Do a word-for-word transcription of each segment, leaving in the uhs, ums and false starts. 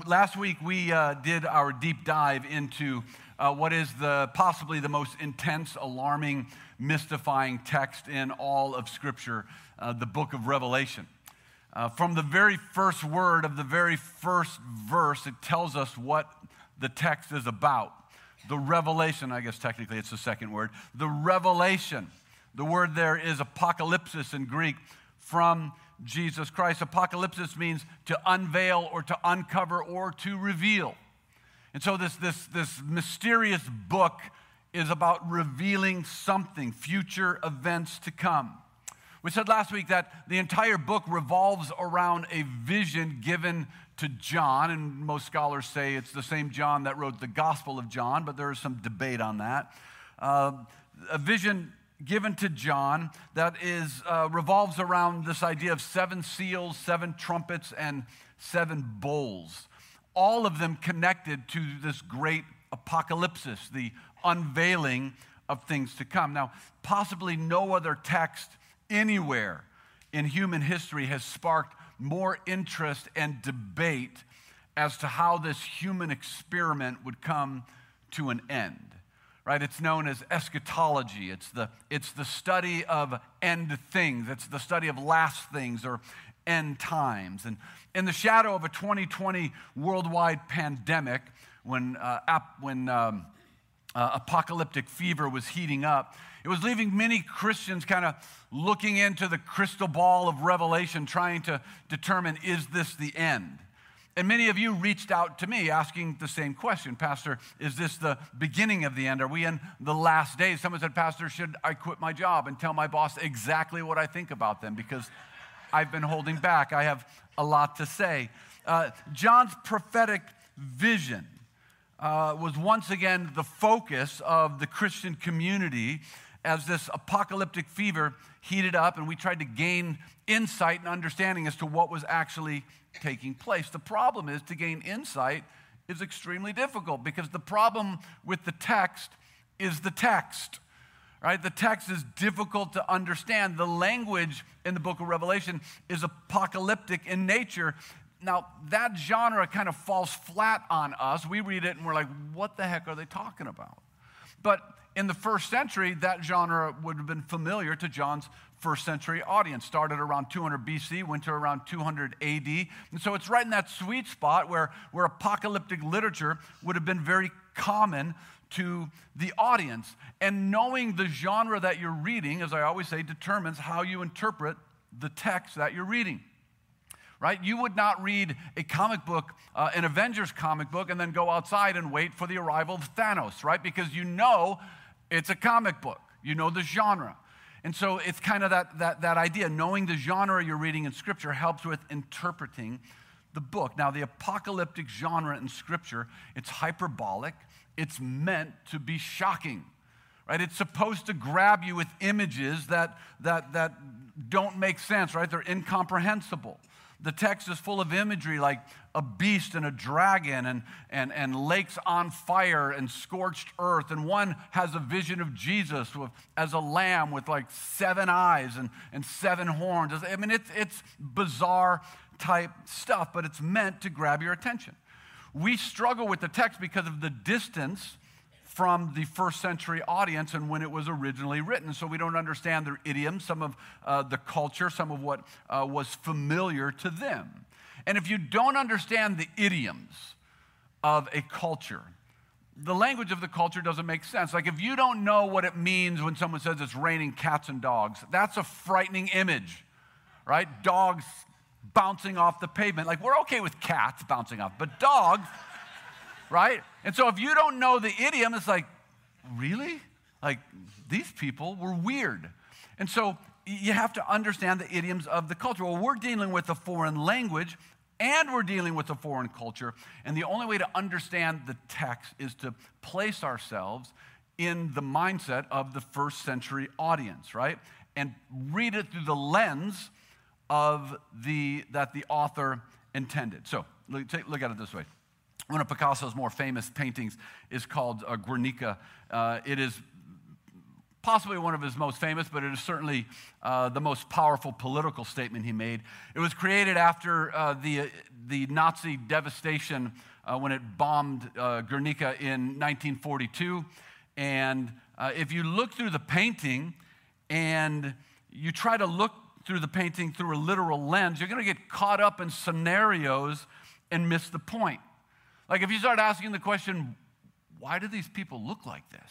last week we uh, did our deep dive into uh, what is the possibly the most intense, alarming, mystifying text in all of Scripture, uh, the book of Revelation. Uh, from the very first word of the very first verse, it tells us what the text is about. The revelation, I guess technically it's the second word, the revelation. The word there is apocalypsis in Greek, from Jesus Christ. Apocalypsis means to unveil or to uncover or to reveal. And so this, this, this mysterious book is about revealing something, future events to come. We said last week that the entire book revolves around a vision given to John, and most scholars say it's the same John that wrote the Gospel of John, but there is some debate on that. Uh, a vision given to John that is uh, revolves around this idea of seven seals, seven trumpets, and seven bowls, all of them connected to this great apocalypsis, the unveiling of things to come. Now, possibly no other text anywhere in human history has sparked more interest and debate as to how this human experiment would come to an end. Right? It's known as eschatology. It's the, it's the study of end things. It's the study of last things or end times. And in the shadow of a twenty twenty worldwide pandemic, when, uh, ap- when um, uh, apocalyptic fever was heating up, it was leaving many Christians kind of looking into the crystal ball of Revelation, trying to determine, is this the end? And many of you reached out to me asking the same question. Pastor, is this the beginning of the end? Are we in the last days? Someone said, Pastor, should I quit my job and tell my boss exactly what I think about them? Because I've been holding back. I have a lot to say. Uh, John's prophetic vision uh, was once again the focus of the Christian community as this apocalyptic fever heated up, and we tried to gain insight and understanding as to what was actually taking place. The problem is, to gain insight is extremely difficult, because the problem with the text is the text, right? The text is difficult to understand. The language in the book of Revelation is apocalyptic in nature. Now, that genre kind of falls flat on us. We read it and we're like, what the heck are they talking about? But in the first century, that genre would have been familiar to John's first century audience. Started around two hundred B C, went to around two hundred A D. And so it's right in that sweet spot where, where apocalyptic literature would have been very common to the audience. And knowing the genre that you're reading, as I always say, determines how you interpret the text that you're reading. Right? You would not read a comic book, uh, an Avengers comic book, and then go outside and wait for the arrival of Thanos, right? Because you know it's a comic book. You know the genre. And so it's kind of that, that, that idea. Knowing the genre you're reading in Scripture helps with interpreting the book. Now, the apocalyptic genre in Scripture, it's hyperbolic. It's meant to be shocking, right? It's supposed to grab you with images that, that, that don't make sense, right? They're incomprehensible. The text is full of imagery like a beast and a dragon and, and, and lakes on fire and scorched earth. And one has a vision of Jesus with, as a lamb with like seven eyes and, and seven horns. I mean, it's, it's bizarre type stuff, but it's meant to grab your attention. We struggle with the text because of the distance from the first century audience and when it was originally written. So we don't understand their idioms, some of uh, the culture, some of what uh, was familiar to them. And if you don't understand the idioms of a culture, the language of the culture doesn't make sense. Like if you don't know what it means when someone says it's raining cats and dogs, that's a frightening image, right? Dogs bouncing off the pavement. Like we're okay with cats bouncing off, but dogs... Right? And so if you don't know the idiom, it's like, really? Like, these people were weird. And so you have to understand the idioms of the culture. Well, we're dealing with a foreign language, and we're dealing with a foreign culture. And the only way to understand the text is to place ourselves in the mindset of the first century audience, right? And read it through the lens of the that the author intended. So look, take, look at it this way. One of Picasso's more famous paintings is called uh, Guernica. Uh, it is possibly one of his most famous, but it is certainly uh, the most powerful political statement he made. It was created after uh, the, the Nazi devastation uh, when it bombed uh, Guernica in nineteen forty-two. And uh, if you look through the painting and you try to look through the painting through a literal lens, you're going to get caught up in scenarios and miss the point. Like if you start asking the question, why do these people look like this?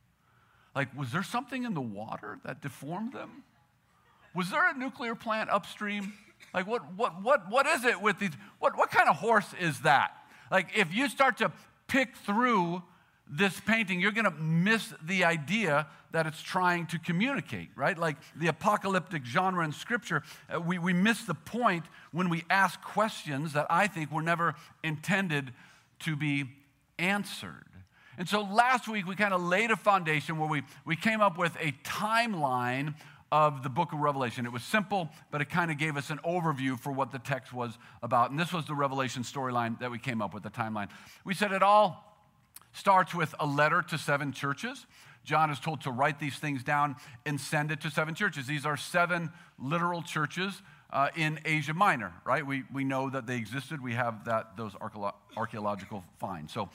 Like, was there something in the water that deformed them? Was there a nuclear plant upstream? Like, what, what, what, what is it with these? What, what kind of horse is that? Like, if you start to pick through this painting, you're going to miss the idea that it's trying to communicate, right? Like the apocalyptic genre in Scripture, uh, we, we miss the point when we ask questions that I think were never intended to be answered. And so last week, we kind of laid a foundation where we, we came up with a timeline of the book of Revelation. It was simple, but it kind of gave us an overview for what the text was about. And this was the Revelation storyline that we came up with, the timeline. We said it all starts with a letter to seven churches. John is told to write these things down and send it to seven churches. These are seven literal churches uh, in Asia Minor, right? We, we know that they existed. We have that those archeolo- archaeological finds. So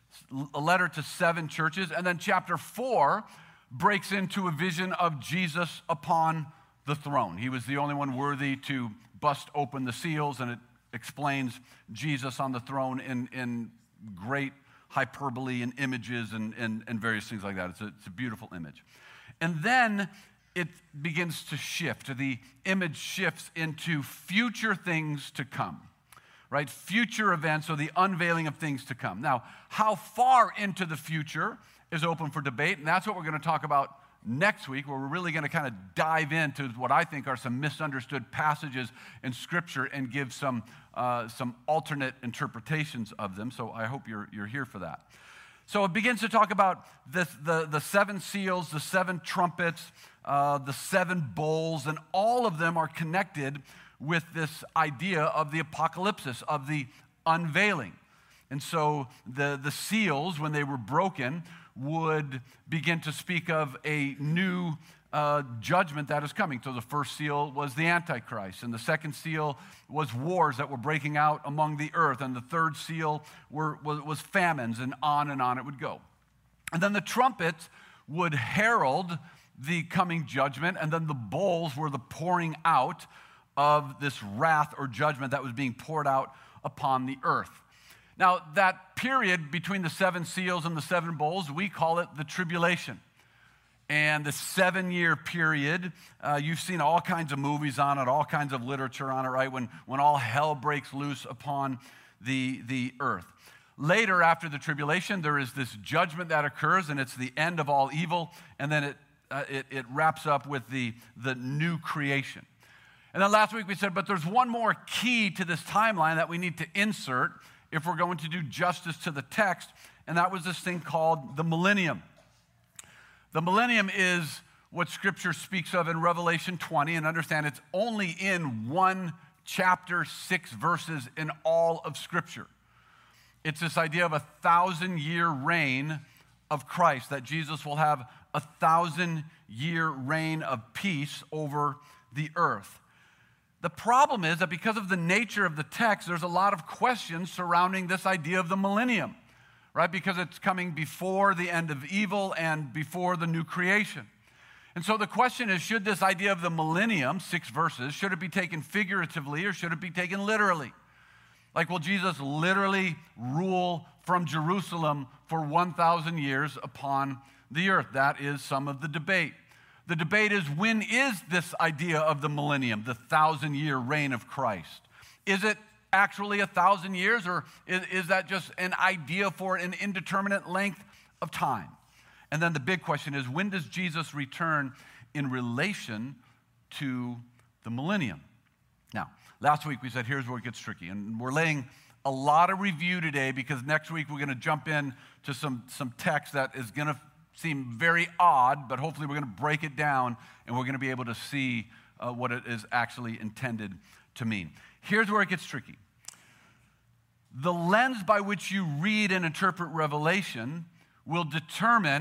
a letter to seven churches. And then chapter four breaks into a vision of Jesus upon the throne. He was the only one worthy to bust open the seals, and it explains Jesus on the throne in, in great hyperbole and images and, and, and various things like that. It's a, it's a beautiful image. And then it begins to shift. The image shifts into future things to come, right? Future events, or the unveiling of things to come. Now, how far into the future is open for debate, and that's what we're going to talk about next week, where we're really going to kind of dive into what I think are some misunderstood passages in Scripture and give some uh, some alternate interpretations of them. So I hope you're you're here for that. So it begins to talk about this, the, the seven seals, the seven trumpets, uh, the seven bowls, and all of them are connected with this idea of the apocalypsis, of the unveiling. And so the, the seals, when they were broken, would begin to speak of a new uh, judgment that is coming. So the first seal was the Antichrist, and the second seal was wars that were breaking out among the earth, and the third seal were, was, was famines, and on and on it would go. And then the trumpets would herald the coming judgment, and then the bowls were the pouring out of this wrath or judgment that was being poured out upon the earth. Now, that period between the seven seals and the seven bowls, we call it the tribulation. And the seven-year period, uh, you've seen all kinds of movies on it, all kinds of literature on it, right? When, when all hell breaks loose upon the, the earth. Later, after the tribulation, there is this judgment that occurs, and it's the end of all evil, and then it, uh, it, it wraps up with the, the new creation. And then last week we said, but there's one more key to this timeline that we need to insert if we're going to do justice to the text, and that was this thing called the millennium. The millennium is what Scripture speaks of in Revelation twenty, and understand it's only in one chapter, six verses in all of Scripture. It's this idea of a thousand-year reign of Christ, that Jesus will have a thousand-year reign of peace over the earth. The problem is that because of the nature of the text, there's a lot of questions surrounding this idea of the millennium, right? Because it's coming before the end of evil and before the new creation. And so the question is, should this idea of the millennium, six verses, should it be taken figuratively or should it be taken literally? Like, will Jesus literally rule from Jerusalem for one thousand years upon the earth? That is some of the debate. The debate is, when is this idea of the millennium, the thousand-year reign of Christ? Is it actually a thousand years, or is, is that just an idea for an indeterminate length of time? And then the big question is, when does Jesus return in relation to the millennium? Now, last week we said, here's where it gets tricky. And we're laying a lot of review today, because next week we're going to jump in to some, some text that is going to seem very odd, but hopefully we're going to break it down and we're going to be able to see uh, what it is actually intended to mean. Here's where it gets tricky. The lens by which you read and interpret Revelation will determine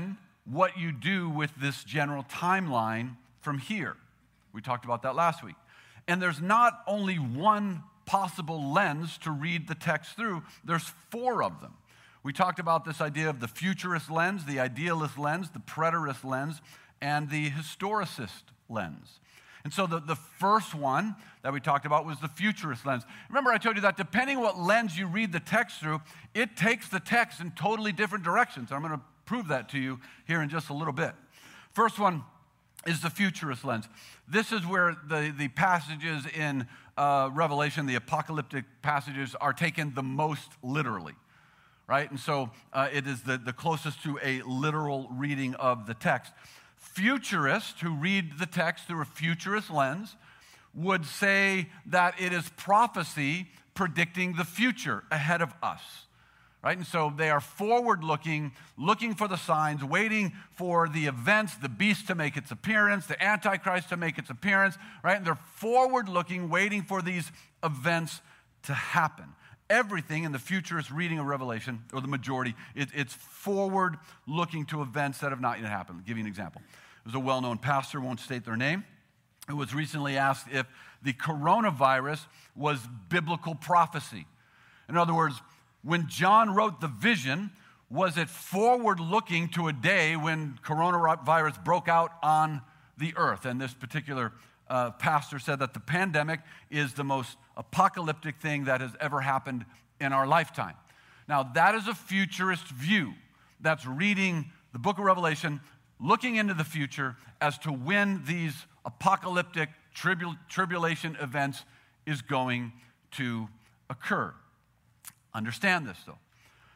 what you do with this general timeline from here. We talked about that last week. And there's not only one possible lens to read the text through, there's four of them. We talked about this idea of the futurist lens, the idealist lens, the preterist lens, and the historicist lens. And so the, the first one that we talked about was the futurist lens. Remember, I told you that depending what lens you read the text through, it takes the text in totally different directions. I'm going to prove that to you here in just a little bit. First one is the futurist lens. This is where the, the passages in uh, Revelation, the apocalyptic passages, are taken the most literally, right? And so uh, it is the, the closest to a literal reading of the text. Futurists who read the text through a futurist lens would say that it is prophecy predicting the future ahead of us, right? And so they are forward-looking, looking for the signs, waiting for the events, the beast to make its appearance, the Antichrist to make its appearance, right? And they're forward-looking, waiting for these events to happen. Everything in the futurist reading of Revelation, or the majority, it, it's forward-looking to events that have not yet happened. I'll give you an example. There's a well-known pastor, won't state their name, who was recently asked if the coronavirus was biblical prophecy. In other words, when John wrote the vision, was it forward-looking to a day when coronavirus broke out on the earth? And this particular uh, pastor said that the pandemic is the most apocalyptic thing that has ever happened in our lifetime. Now, that is a futurist view that's reading the book of Revelation, looking into the future as to when these apocalyptic tribul- tribulation events is going to occur. Understand this, though.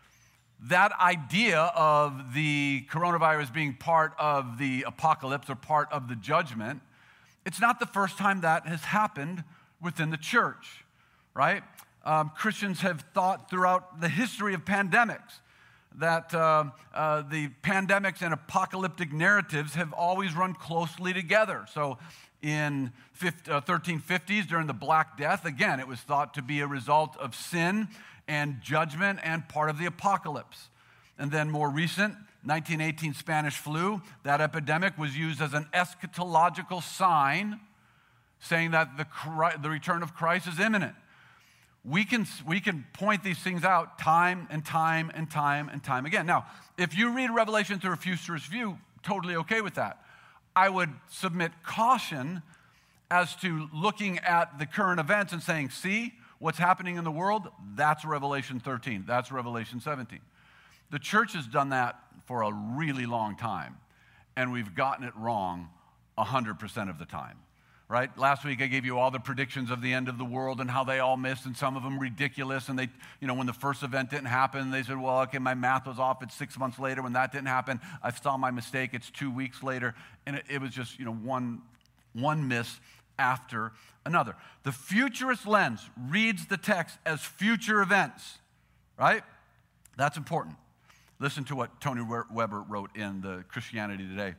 That idea of the coronavirus being part of the apocalypse or part of the judgment, it's not the first time that has happened within the church, right? Um, Christians have thought throughout the history of pandemics that uh, uh, the pandemics and apocalyptic narratives have always run closely together. So in thirteen fifties, during the Black Death, again, it was thought to be a result of sin and judgment and part of the apocalypse. And then more recent, nineteen eighteen Spanish flu, that epidemic was used as an eschatological sign saying that the, the return of Christ is imminent. We can, we can point these things out time and time and time and time again. Now, if you read Revelation through a futurist view, totally okay with that. I would submit caution as to looking at the current events and saying, see what's happening in the world? That's Revelation thirteen. That's Revelation seventeen. The church has done that for a really long time, and we've gotten it wrong one hundred percent of the time. Right? Last week I gave you all the predictions of the end of the world and how they all missed, and some of them ridiculous. And they, you know, when the first event didn't happen, they said, well, okay, my math was off. It's six months later. When that didn't happen, I saw my mistake. It's two weeks later. And it, it was just, you know, one, one miss after another. The futurist lens reads the text as future events, right? That's important. Listen to what Tony Weber wrote in the Christianity Today.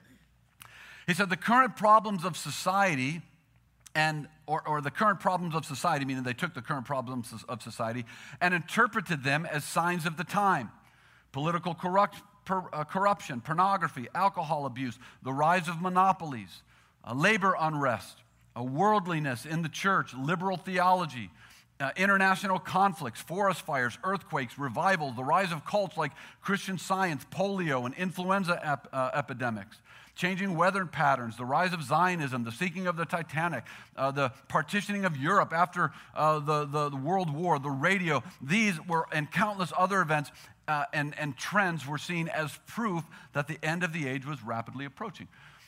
He said, the current problems of society and or, or the current problems of society, meaning they took the current problems of society and interpreted them as signs of the time. Political corrupt, per, uh, corruption, pornography, alcohol abuse, the rise of monopolies, uh, labor unrest, uh, worldliness in the church, liberal theology, uh, international conflicts, forest fires, earthquakes, revival, the rise of cults like Christian Science, polio, and influenza ep, uh, epidemics. Changing weather patterns, the rise of Zionism, the sinking of the Titanic, uh, the partitioning of Europe after uh, the, the, the World War, the radio, these were, and countless other events uh, and, and trends were seen as proof that the end of the age was rapidly approaching.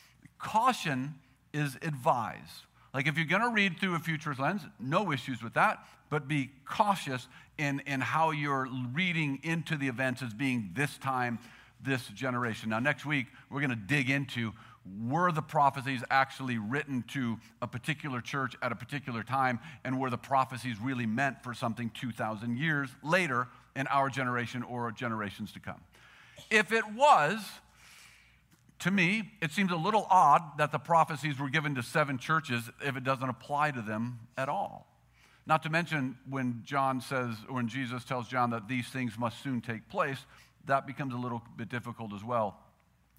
Caution is advised. Like if you're going to read through a futurist lens, no issues with that, but be cautious in, in how you're reading into the events as being this time, this generation. Now, next week, we're going to dig into, were the prophecies actually written to a particular church at a particular time, and were the prophecies really meant for something two thousand years later in our generation or generations to come? If it was, to me, it seems a little odd that the prophecies were given to seven churches if it doesn't apply to them at all. Not to mention when John says, or when Jesus tells John that these things must soon take place, that becomes a little bit difficult as well.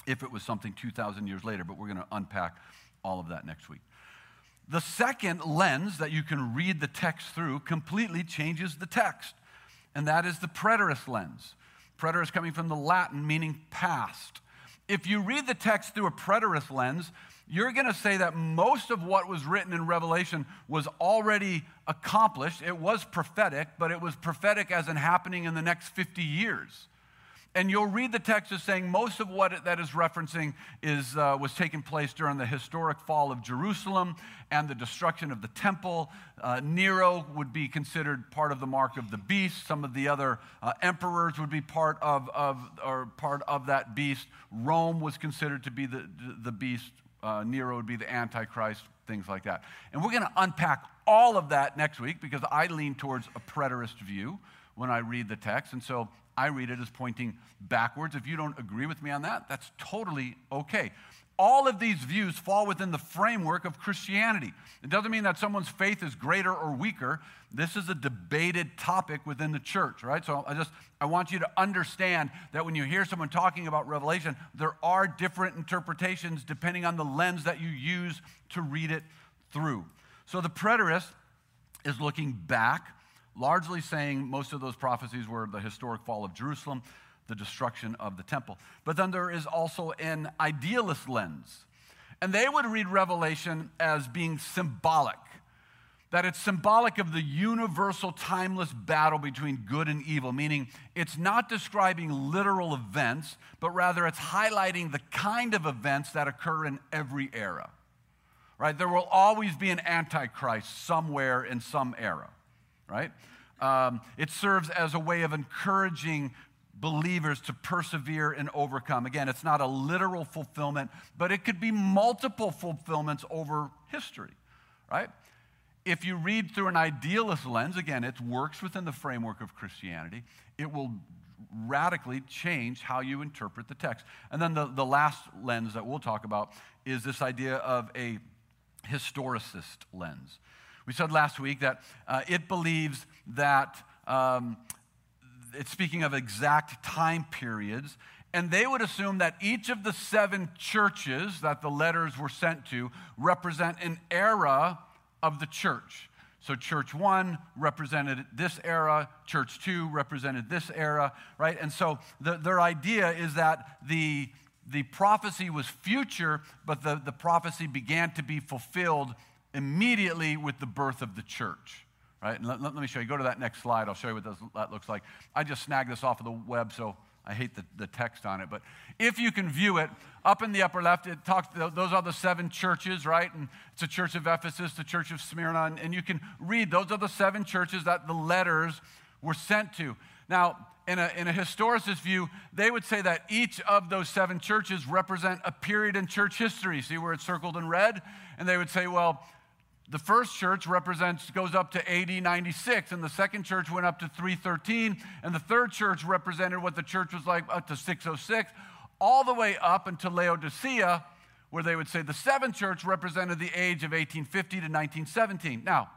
if it was something two thousand years later, but we're going to unpack all of that next week. The second lens that you can read the text through completely changes the text, and that is the preterist lens. Preterist coming from the Latin meaning past. If you read the text through a preterist lens, you're going to say that most of what was written in Revelation was already accomplished. It was prophetic, but it was prophetic as in happening in the next fifty years. And you'll read the text as saying most of what it, that is referencing is, uh, was taking place during the historic fall of Jerusalem and the destruction of the temple. Uh, Nero would be considered part of the mark of the beast. Some of the other uh, emperors would be part of, of, or part of that beast. Rome was considered to be the, the beast. Uh, Nero would be the Antichrist, things like that. And we're going to unpack all of that next week because I lean towards a preterist view when I read the text. And so I read it as pointing backwards. If you don't agree with me on that, that's totally okay. All of these views fall within the framework of Christianity. It doesn't mean that someone's faith is greater or weaker. This is a debated topic within the church, right? So I just, I want you to understand that when you hear someone talking about Revelation, there are different interpretations depending on the lens that you use to read it through. So the preterist is looking back, largely saying most of those prophecies were the historic fall of Jerusalem, the destruction of the temple. But then there is also an idealist lens. And they would read Revelation as being symbolic, that it's symbolic of the universal, timeless battle between good and evil, meaning it's not describing literal events, but rather it's highlighting the kind of events that occur in every era, right? There will always be an antichrist somewhere in some era, right? Um, it serves as a way of encouraging believers to persevere and overcome. Again, it's not a literal fulfillment, but it could be multiple fulfillments over history, right? If you read through an idealist lens, again, it works within the framework of Christianity, it will radically change how you interpret the text. And then the, the last lens that we'll talk about is this idea of a historicist lens. We said last week that uh, it believes that um, it's speaking of exact time periods, and they would assume that each of the seven churches that the letters were sent to represent an era of the church. So church one represented this era, church two represented this era, right? And so the, their idea is that the, the prophecy was future, but the, the prophecy began to be fulfilled immediately with the birth of the church, right? And let, let me show you. Go to that next slide. I'll show you what this, that looks like. I just snagged this off of the web, so I hate the, the text on it. But if you can view it, up in the upper left, it talks, those are the seven churches, right? And it's the church of Ephesus, the church of Smyrna, and, and you can read, those are the seven churches that the letters were sent to. Now, in a, in a historicist view, they would say that each of those seven churches represent a period in church history. See where it's circled in red? And they would say, well, the first church represents, goes up to A D ninety-six, and the second church went up to three thirteen, and the third church represented what the church was like up to six oh six, all the way up until Laodicea, where they would say the seventh church represented the age of eighteen fifty to nineteen seventeen. Now,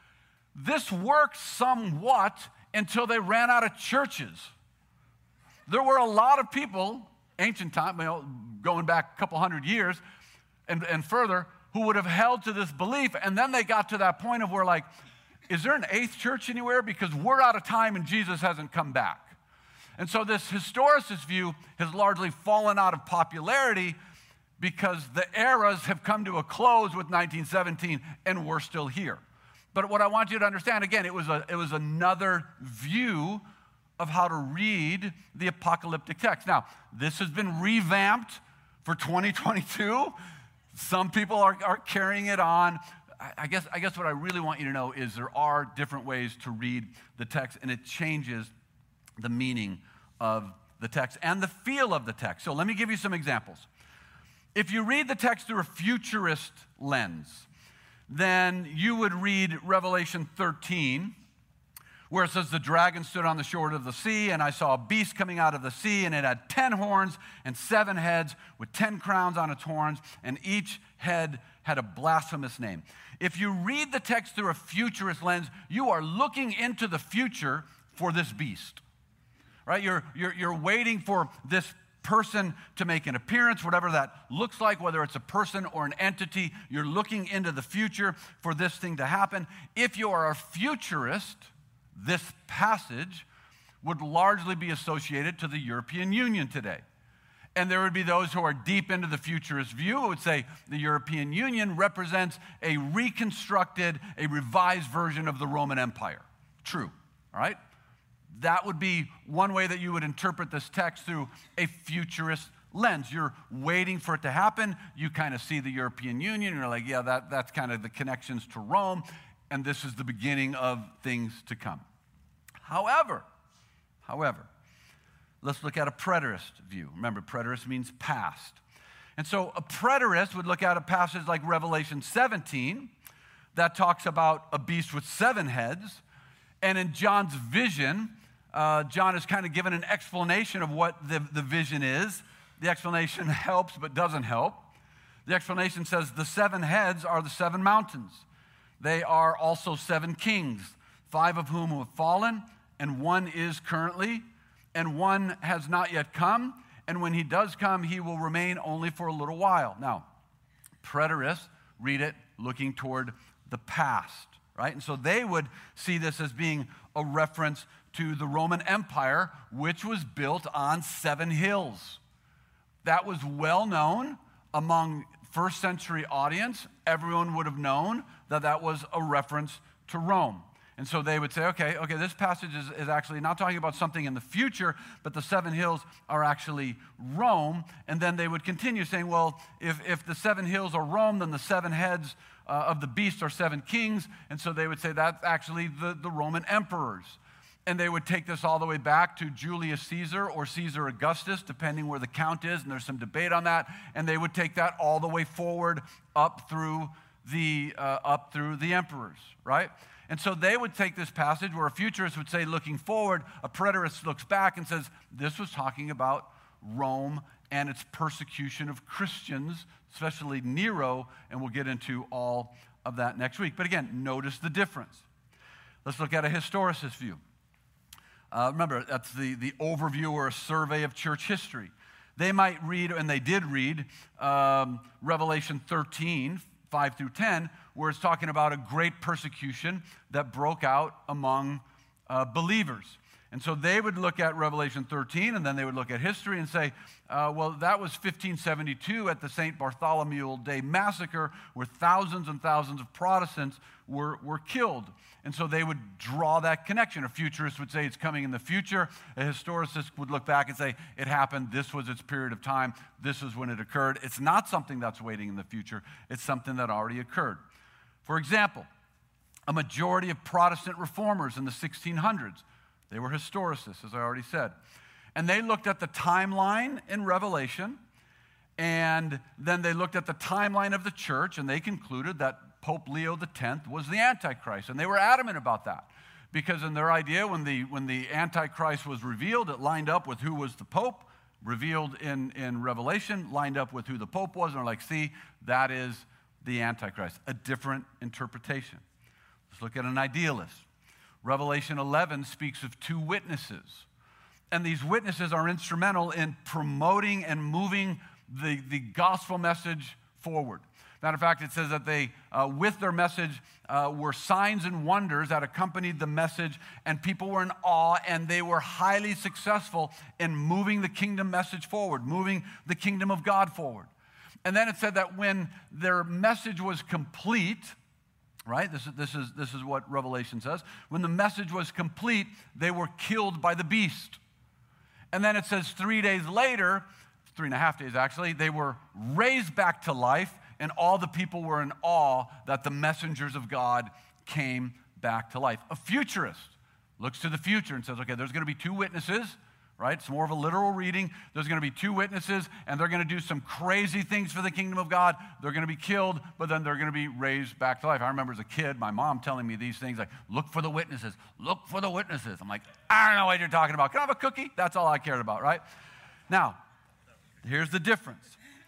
this worked somewhat until they ran out of churches. There were a lot of people, ancient time, you know, going back a couple hundred years and, and further, who would have held to this belief, and then they got to that point of where, like, is there an eighth church anywhere? Because we're out of time and Jesus hasn't come back. And so this historicist view has largely fallen out of popularity because the eras have come to a close with nineteen seventeen, and we're still here. But what I want you to understand, again, it was a, it was another view of how to read the apocalyptic text. Now, this has been revamped for twenty twenty-two. Some people are, are carrying it on. I guess, I guess what I really want you to know is there are different ways to read the text, and it changes the meaning of the text and the feel of the text. So let me give you some examples. If you read the text through a futurist lens, then you would read Revelation thirteen, where it says, the dragon stood on the shore of the sea, and I saw a beast coming out of the sea, and it had ten horns and seven heads with ten crowns on its horns, and each head had a blasphemous name. If you read the text through a futurist lens, you are looking into the future for this beast, right? You're, you're, you're waiting for this person to make an appearance, whatever that looks like, whether it's a person or an entity, you're looking into the future for this thing to happen. If you are a futurist, this passage would largely be associated to the European Union today. And there would be those who are deep into the futurist view who would say the European Union represents a reconstructed, a revised version of the Roman Empire. True, all right? That would be one way that you would interpret this text, through a futurist lens. You're waiting for it to happen. You kind of see the European Union, and you're like, yeah, that, that's kind of the connections to Rome, and this is the beginning of things to come. However, however, let's look at a preterist view. Remember, preterist means past. And so a preterist would look at a passage like Revelation seventeen that talks about a beast with seven heads. And in John's vision, uh, John is kind of given an explanation of what the, the vision is. The explanation helps but doesn't help. The explanation says the seven heads are the seven mountains. They are also seven kings, five of whom have fallen, and one is currently, and one has not yet come, and when he does come, he will remain only for a little while. Now, preterists read it looking toward the past, right? And so they would see this as being a reference to the Roman Empire, which was built on seven hills. That was well known among first century audience. Everyone would have known that that was a reference to Rome. And so they would say, okay, okay, this passage is, is actually not talking about something in the future, but the seven hills are actually Rome. And then they would continue saying, well, if, if the seven hills are Rome, then the seven heads uh, of the beast are seven kings. And so they would say that's actually the, the Roman emperors. And they would take this all the way back to Julius Caesar or Caesar Augustus, depending where the count is, and there's some debate on that. And they would take that all the way forward up through the, uh, up through the emperors, right? And so they would take this passage where a futurist would say, looking forward, a preterist looks back and says, this was talking about Rome and its persecution of Christians, especially Nero, and we'll get into all of that next week. But again, notice the difference. Let's look at a historicist view. Uh, remember, that's the, the overview or a survey of church history. They might read, and they did read, um, Revelation thirteen, five through ten, where it's talking about a great persecution that broke out among uh, believers. And so they would look at Revelation thirteen, and then they would look at history and say, uh, well, that was fifteen seventy-two at the Saint Bartholomew Day Massacre, where thousands and thousands of Protestants were, were killed. And so they would draw that connection. A futurist would say it's coming in the future. A historicist would look back and say, it happened, this was its period of time, this is when it occurred. It's not something that's waiting in the future, it's something that already occurred. For example, a majority of Protestant reformers in the sixteen hundreds, they were historicists, as I already said. And they looked at the timeline in Revelation, and then they looked at the timeline of the church, and they concluded that Pope Leo the tenth was the Antichrist. And they were adamant about that, because in their idea, when the, when the Antichrist was revealed, it lined up with who was the Pope, revealed in, in Revelation, lined up with who the Pope was, and they're like, see, that is the Antichrist. A different interpretation. Let's look at an idealist. Revelation eleven speaks of two witnesses. And these witnesses are instrumental in promoting and moving the, the gospel message forward. Matter of fact, it says that they, uh, with their message, uh, were signs and wonders that accompanied the message, and people were in awe, and they were highly successful in moving the kingdom message forward, moving the kingdom of God forward. And then it said that when their message was complete, right? This is, this is, this is what Revelation says. When the message was complete, they were killed by the beast. And then it says three days later, three and a half days actually, they were raised back to life, and all the people were in awe that the messengers of God came back to life. A futurist looks to the future and says, okay, there's going to be two witnesses, right? It's more of a literal reading. There's going to be two witnesses, and they're going to do some crazy things for the kingdom of God. They're going to be killed, but then they're going to be raised back to life. I remember as a kid, my mom telling me these things like, look for the witnesses, look for the witnesses. I'm like, I don't know what you're talking about. Can I have a cookie? That's all I cared about, right? Now, here's the difference.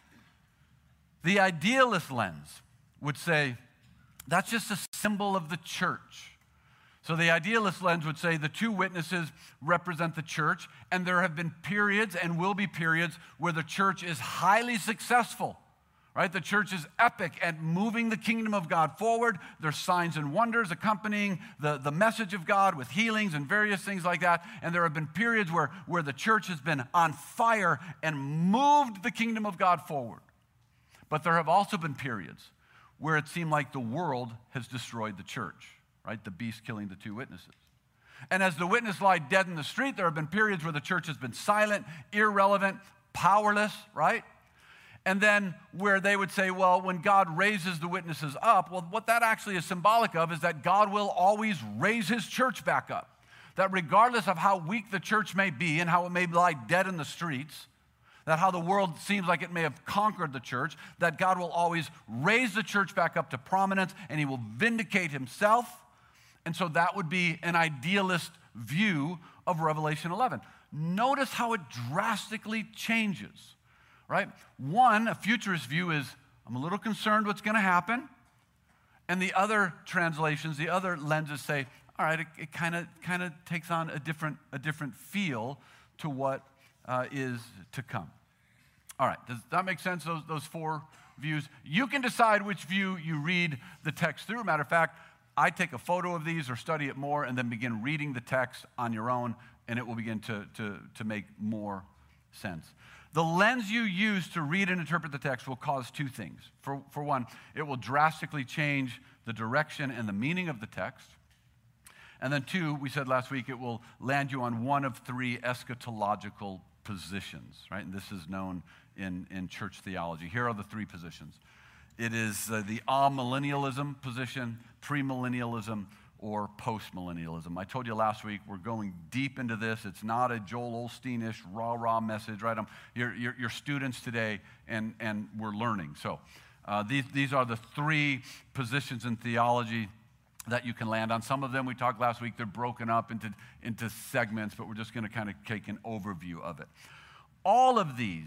The idealist lens would say, that's just a symbol of the church. So the idealist lens would say the two witnesses represent the church, and there have been periods and will be periods where the church is highly successful, right? The church is epic at moving the kingdom of God forward. There's signs and wonders accompanying the, the message of God with healings and various things like that. And there have been periods where, where the church has been on fire and moved the kingdom of God forward. But there have also been periods where it seemed like the world has destroyed the church, right? The beast killing the two witnesses. And as the witness lie dead in the street, there have been periods where the church has been silent, irrelevant, powerless, right? And then where they would say, well, when God raises the witnesses up, well, what that actually is symbolic of is that God will always raise his church back up. That regardless of how weak the church may be and how it may lie dead in the streets, that how the world seems like it may have conquered the church, that God will always raise the church back up to prominence and he will vindicate himself. And so that would be an idealist view of Revelation eleven. Notice how it drastically changes, right? One, a futurist view is, I'm a little concerned what's going to happen. And the other translations, the other lenses say, all right, it kind of kind of takes on a different, a different feel to what uh, is to come. All right, does that make sense, those, those four views? You can decide which view you read the text through. Matter of fact, I take a photo of these or study it more and then begin reading the text on your own, and it will begin to, to, to make more sense. The lens you use to read and interpret the text will cause two things. For, for one, it will drastically change the direction and the meaning of the text. And then two, we said last week, it will land you on one of three eschatological positions, right? And this is known in, in church theology. Here are the three positions. It is uh, the amillennialism position, premillennialism, or postmillennialism. I told you last week we're going deep into this. It's not a Joel Osteen-ish rah-rah message, right? I'm, you're, you're, you're students today, and, and we're learning. So uh, these, these are the three positions in theology that you can land on. Some of them, we talked last week, they're broken up into, into segments, but we're just going to kind of take an overview of it. All of these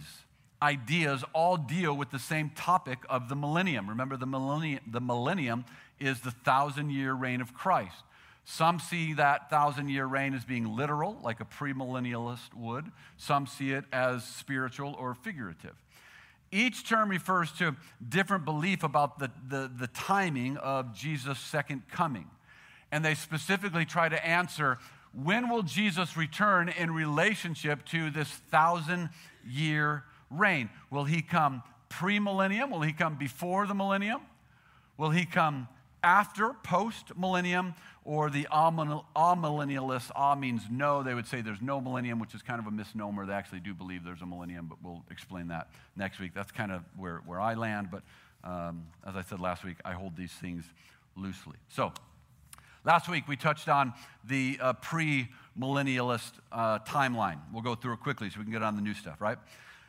ideas all deal with the same topic of the millennium. Remember, the millennium, the millennium is the thousand-year reign of Christ. Some see that thousand-year reign as being literal, like a premillennialist would. Some see it as spiritual or figurative. Each term refers to different belief about the, the, the timing of Jesus' second coming. And they specifically try to answer, when will Jesus return in relationship to this thousand-year reign? Will he come pre-millennium? Will he come before the millennium? Will he come after, post-millennium? Or the amillennialists, ah means no, they would say there's no millennium, which is kind of a misnomer. They actually do believe there's a millennium, but we'll explain that next week. That's kind of where, where I land, but um, as I said last week, I hold these things loosely. So, last week we touched on the uh, pre-millennialist uh, timeline. We'll go through it quickly so we can get on the new stuff, right?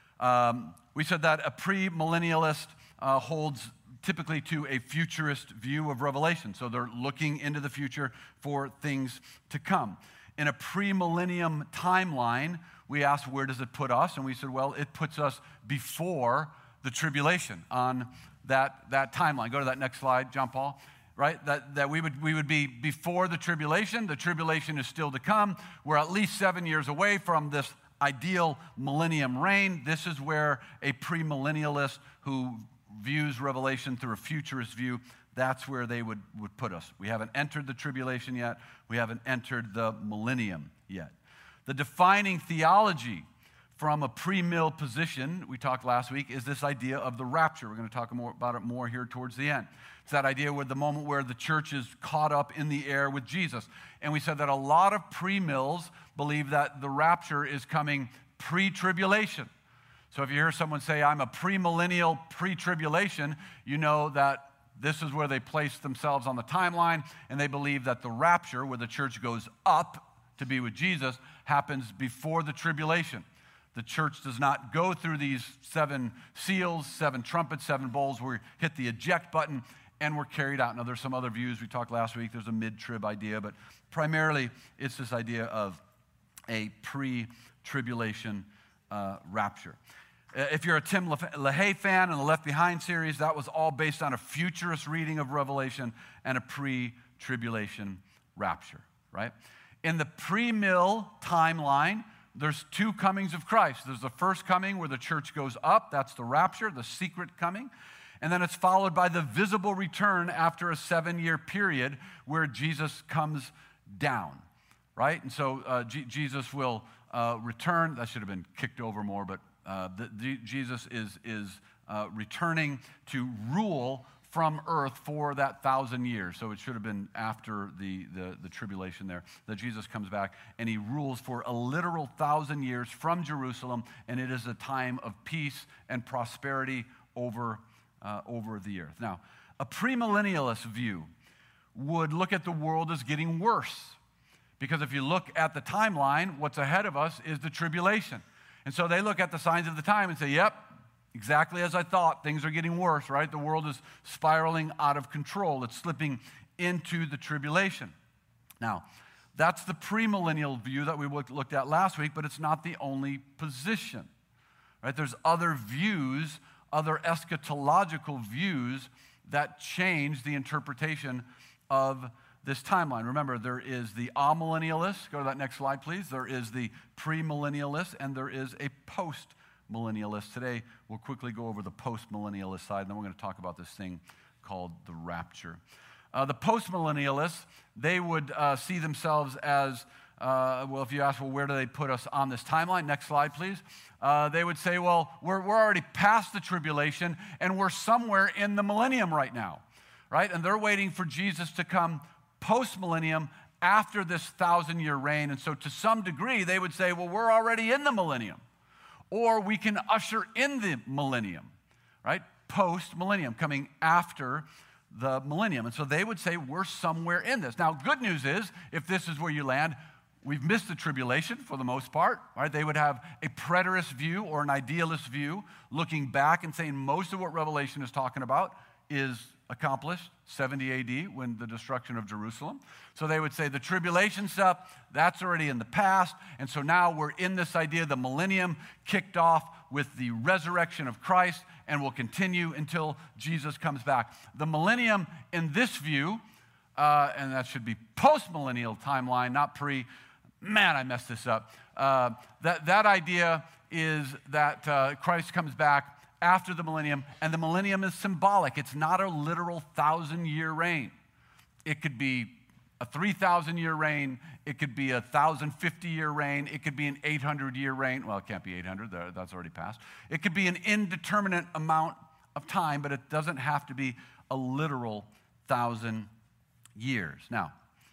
Um, we said that a pre-millennialist uh, holds typically to a futurist view of Revelation. So they're looking into the future for things to come. In a premillennium timeline, we asked, where does it put us? And we said, well, it puts us before the tribulation on that, that timeline. Go to that next slide, John Paul. Right? That, that we would, we would be before the tribulation. The tribulation is still to come. We're at least seven years away from this ideal millennium reign. This is where a premillennialist who views Revelation through a futurist view, that's where they would, would put us. We haven't entered the tribulation yet. We haven't entered the millennium yet. The defining theology from a pre-mill position, we talked last week, is this idea of the rapture. We're going to talk more about it more here towards the end. It's that idea where the moment where the church is caught up in the air with Jesus. And we said that a lot of pre-mills believe that the rapture is coming pre-tribulation. So if you hear someone say, I'm a premillennial, pre-tribulation, you know that this is where they place themselves on the timeline, and they believe that the rapture, where the church goes up to be with Jesus, happens before the tribulation. The church does not go through these seven seals, seven trumpets, seven bowls, where we hit the eject button, and we're carried out. Now, there's some other views. We talked last week. There's a mid-trib idea, but primarily it's this idea of a pre-tribulation uh, rapture. If you're a Tim LaHaye fan and the Left Behind series, that was all based on a futurist reading of Revelation and a pre-tribulation rapture, right? In the pre-mill timeline, there's two comings of Christ. There's the first coming where the church goes up. That's the rapture, the secret coming. And then it's followed by the visible return after a seven-year period where Jesus comes down, right? And so uh, G- Jesus will uh, return. That should have been kicked over more, but uh, the, the, Jesus is, is uh, returning to rule from earth for that thousand years. So it should have been after the, the, the tribulation there, that Jesus comes back and he rules for a literal thousand years from Jerusalem, and it is a time of peace and prosperity over, uh, over the earth. Now, a premillennialist view would look at the world as getting worse, because if you look at the timeline, what's ahead of us is the tribulation. And so they look at the signs of the time and say, yep, exactly as I thought, things are getting worse, right? The world is spiraling out of control. It's slipping into the tribulation. Now, that's the premillennial view that we looked at last week, but it's not the only position, right? There's other views, other eschatological views that change the interpretation of this timeline. Remember, there is the amillennialist. Go to that next slide, please. There is the premillennialist, and there is a post millennialists. Today, we'll quickly go over the post-millennialist side, and then we're going to talk about this thing called the rapture. Uh, the post-millennialists, they would uh, see themselves as, uh, well, if you ask, well, where do they put us on this timeline? Next slide, please. Uh, they would say, well, we're, we're already past the tribulation, and we're somewhere in the millennium right now, right? And they're waiting for Jesus to come post-millennium after this thousand-year reign. And so to some degree, they would say, well, we're already in the millennium. Or we can usher in the millennium, right? Post-millennium, coming after the millennium. And so they would say we're somewhere in this. Now, good news is, if this is where you land, we've missed the tribulation for the most part, right? They would have a preterist view or an idealist view, looking back and saying most of what Revelation is talking about is accomplished, seventy A D, when the destruction of Jerusalem. So they would say the tribulation stuff, that's already in the past, and so now we're in this idea, the millennium kicked off with the resurrection of Christ and will continue until Jesus comes back. The millennium in this view, uh, and that should be post-millennial timeline, not pre, man, I messed this up. Uh, that, that idea is that uh, Christ comes back after the millennium, and the millennium is symbolic. It's not a literal thousand-year reign. It could be a three thousand year reign. It could be a one thousand fifty year reign. It could be an eight hundred year reign. Well, it can't be eight hundred. That's already passed. It could be an indeterminate amount of time, but it doesn't have to be a literal thousand years. Now,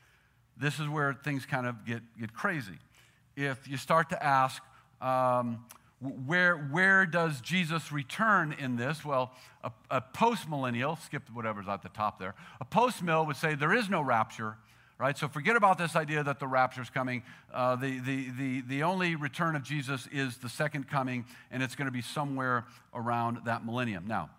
this is where things kind of get, get crazy. If you start to ask, um, Where, where does Jesus return in this? Well, a, a post-millennial, skip whatever's at the top there, a post-mill would say there is no rapture, right? So forget about this idea that the rapture's coming. Uh, the, the, the, the only return of Jesus is the second coming, and it's going to be somewhere around that millennium. Now,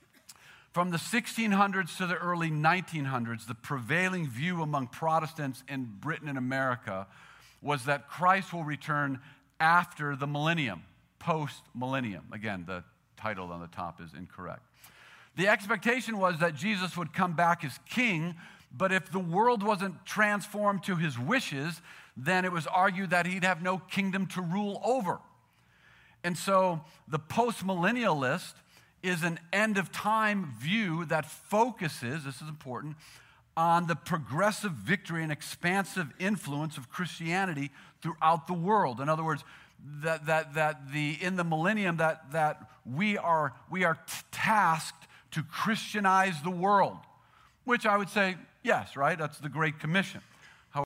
from the sixteen hundreds to the early nineteen hundreds, the prevailing view among Protestants in Britain and America was that Christ will return after the millennium. Post-millennium. Again, the title on the top is incorrect. The expectation was that Jesus would come back as king, but if the world wasn't transformed to his wishes, then it was argued that he'd have no kingdom to rule over. And so the post-millennialist is an end-of-time view that focuses, this is important, on the progressive victory and expansive influence of Christianity throughout the world. In other words, that that that the in the millennium that that we are we are t- tasked to Christianize the world, which I would say yes, right? That's the Great Commission.